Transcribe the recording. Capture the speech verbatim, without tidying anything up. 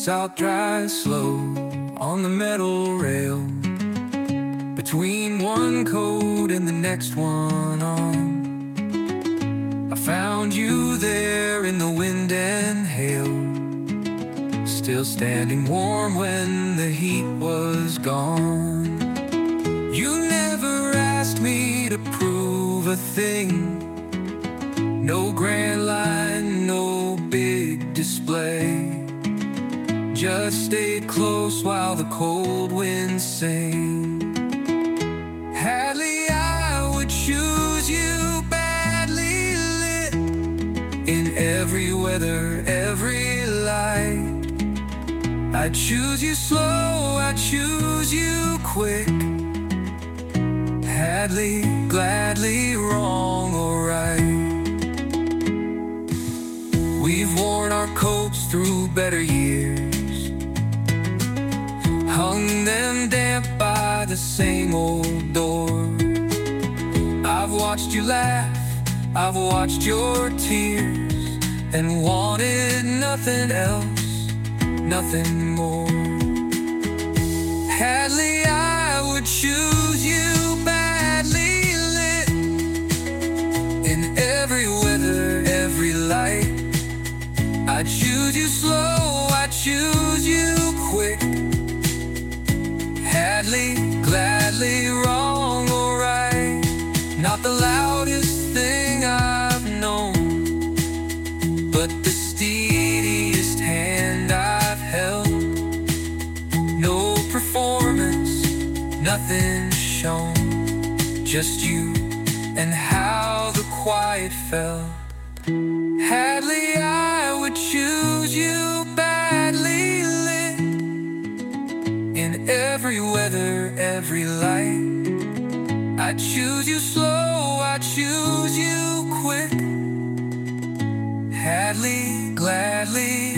South drive slow on the metal rail, between one coat and the next one on. I found you there in the wind and hail, still standing warm when the heat was gone. You never asked me to prove a thing, no grand line, no big display. Just stayed close while the cold winds sang. Hadley, I would choose you badly lit, in every weather, every light. I'd choose you slow, I'd choose you quick. Hadley, gladly, wrong or right. We've worn our coats through better years, hung them damp by the same old door. I've watched you laugh, I've watched your tears, and wanted nothing else, nothing more. Hadley, I would choose you badly lit, in every weather, every light. I'd choose you slow, I'd choose you quick. Hadley, gladly, wrong or right. Not the loudest thing I've known, but the steadiest hand I've held. No performance, nothing shown, just you and how the quiet felt. Hadley, I would choose you badly lit, in every weather, every light. I'd choose you slow, I'd choose you quick. Hadley, gladly,